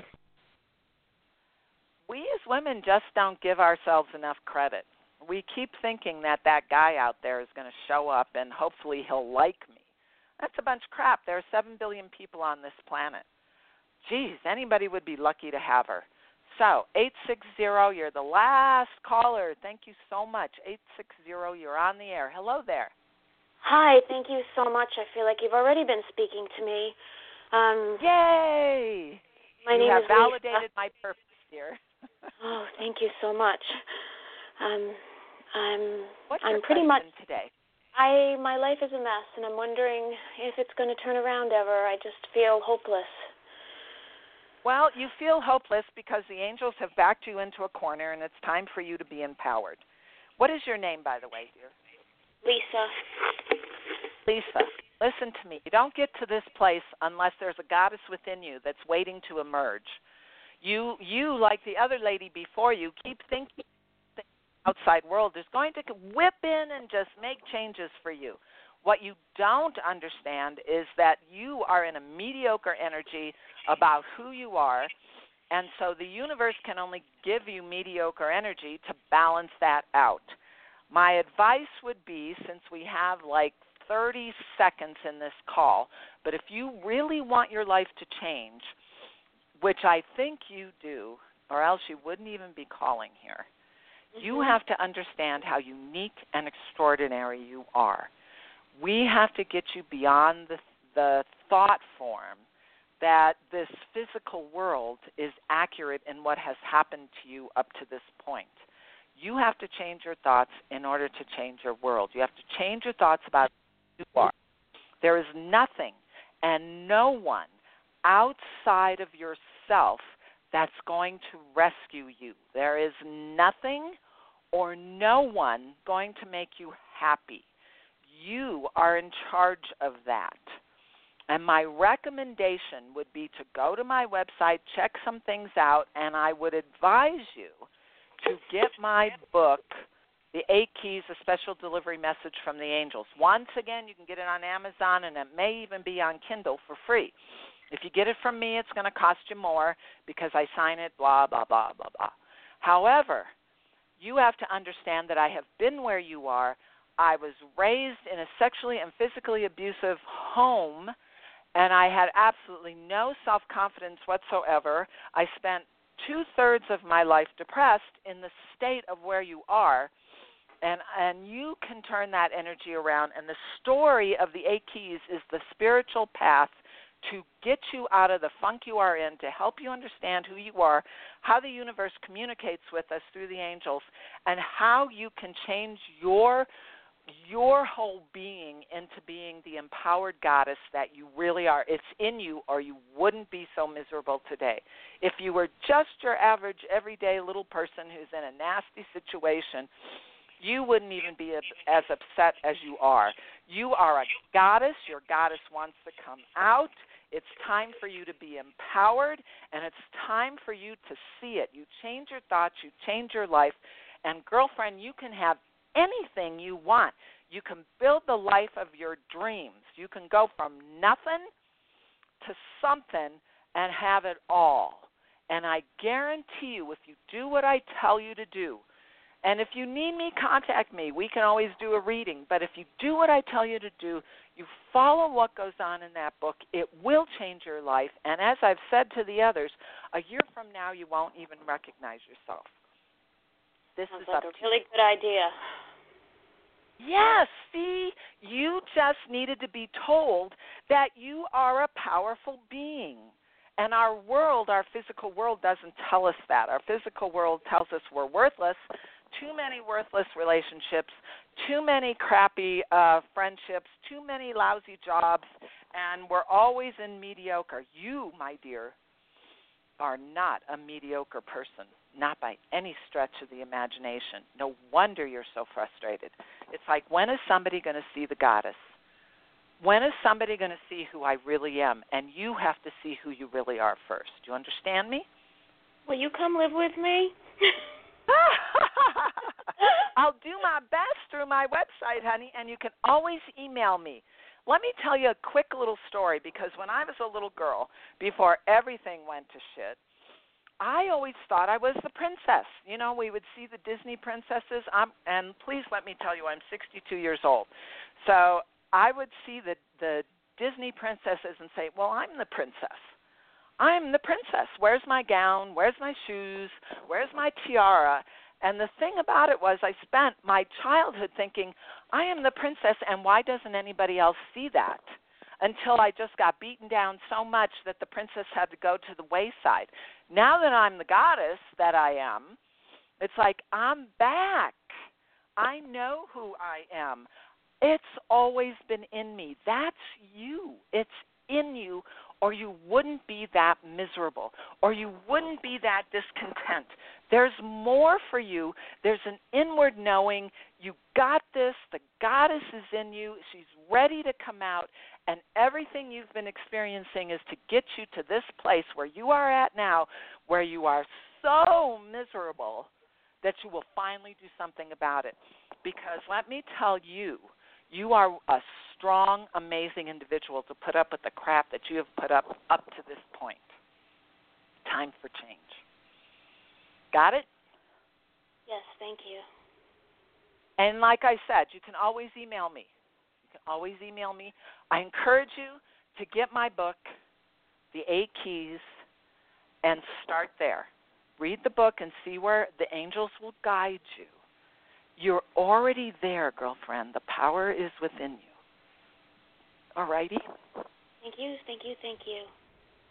We as women just don't give ourselves enough credit. We keep thinking that that guy out there is going to show up and hopefully he'll like me. That's a bunch of crap. There are seven billion people on this planet. Geez, anybody would be lucky to have her. So, eight six zero, you're the last caller. Thank you so much. eight six zero, you're on the air. Hello there. Hi, thank you so much. I feel like you've already been speaking to me. Um, Yay! My you name have is validated Lisa. my purpose, dear. Oh, thank you so much. Um, I'm What's I'm your pretty much question today? I my life is a mess, and I'm wondering if it's going to turn around ever. I just feel hopeless. Well, you feel hopeless because the angels have backed you into a corner, and it's time for you to be empowered. What is your name, by the way, dear? Lisa. Lisa, listen to me. You don't get to this place unless there's a goddess within you that's waiting to emerge. You, you like the other lady before you, keep thinking the outside world is going to whip in and just make changes for you. What you don't understand is that you are in a mediocre energy about who you are, and so the universe can only give you mediocre energy to balance that out. My advice would be, since we have like thirty seconds in this call, but if you really want your life to change, which I think you do, or else you wouldn't even be calling here, mm-hmm. you have to understand how unique and extraordinary you are. We have to get you beyond the, the thought form that this physical world is accurate in what has happened to you up to this point. You have to change your thoughts in order to change your world. You have to change your thoughts about who you are. There is nothing and no one outside of yourself that's going to rescue you. There is nothing or no one going to make you happy. You are in charge of that. And my recommendation would be to go to my website, check some things out, and I would advise you to get my book, The Eight Keys, A Special Delivery Message from the Angels. Once again, you can get it on Amazon, and it may even be on Kindle for free. If you get it from me, it's going to cost you more because I sign it, blah, blah, blah, blah, blah. However, you have to understand that I have been where you are. I was raised in a sexually and physically abusive home, and I had absolutely no self-confidence whatsoever. I spent two-thirds of my life depressed in the state of where you are, and and you can turn that energy around. And the story of the eight keys is the spiritual path to get you out of the funk you are in, to help you understand who you are, how the universe communicates with us through the angels, and how you can change your your whole being into being the empowered goddess that you really are. It's in you, or you wouldn't be so miserable today. If you were just your average, everyday little person who's in a nasty situation, you wouldn't even be as upset as you are. You are a goddess. Your goddess wants to come out. It's time for you to be empowered, and it's time for you to see it. You change your thoughts. You change your life. And, girlfriend, you can have anything you want. You can build the life of your dreams. You can go from nothing to something and have it all. And I guarantee you, if you do what I tell you to do, and if you need me, contact me. We can always do a reading. But if you do what I tell you to do, you follow what goes on in that book, it will change your life. And as I've said to the others, a year from now you won't even recognize yourself. This Sounds is like up a to really you. good idea. Yes, see, you just needed to be told that you are a powerful being. And our world, our physical world, doesn't tell us that. Our physical world tells us we're worthless. Too many worthless relationships, too many crappy uh, friendships, too many lousy jobs, and we're always in mediocre. You, my dear, are not a mediocre person, not by any stretch of the imagination. No wonder you're so frustrated. It's like, when is somebody going to see the goddess? When is somebody going to see who I really am? And you have to see who you really are first. Do you understand me? Will you come live with me? I'll do my best through my website, honey, and you can always email me. Let me tell you a quick little story, because when I was a little girl, before everything went to shit, I always thought I was the princess. You know, we would see the Disney princesses, I'm, and please let me tell you, I'm sixty-two years old. So I would see the, the Disney princesses and say, well, I'm the princess. I'm the princess. Where's my gown? Where's my shoes? Where's my tiara? And the thing about it was, I spent my childhood thinking, I am the princess, and why doesn't anybody else see that? Until I just got beaten down so much that the princess had to go to the wayside. Now that I'm the goddess that I am, it's like, I'm back. I know who I am. It's always been in me. That's you. It's in you, or you wouldn't be that miserable, or you wouldn't be that discontent. There's more for you. There's an inward knowing. You got this. The goddess is in you. She's ready to come out, and everything you've been experiencing is to get you to this place where you are at now, where you are so miserable that you will finally do something about it. Because let me tell you, you are a strong, amazing individual to put up with the crap that you have put up up to this point. Time for change. Got it? Yes, thank you. And like I said, you can always email me. You can always email me. I encourage you to get my book, The Eight Keys, and start there. Read the book and see where the angels will guide you. You're already there, girlfriend. The power is within you. All righty? Thank you, thank you, thank you.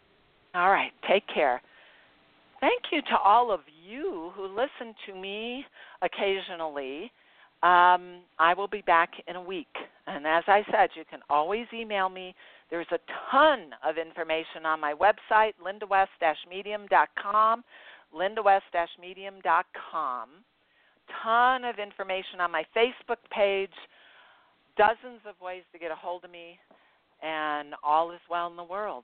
All right. Take care. Thank you to all of you who listen to me occasionally. Um, I will be back in a week. And as I said, you can always email me. There's a ton of information on my website, linda west dash medium dot com, linda west dash medium dot com. Ton of information on my Facebook page, dozens of ways to get a hold of me, and all is well in the world.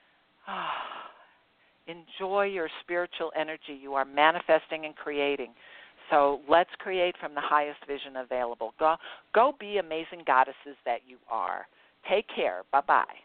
Enjoy your spiritual energy. You are manifesting and creating. So let's create from the highest vision available. Go, go be amazing goddesses that you are. Take care. Bye-bye.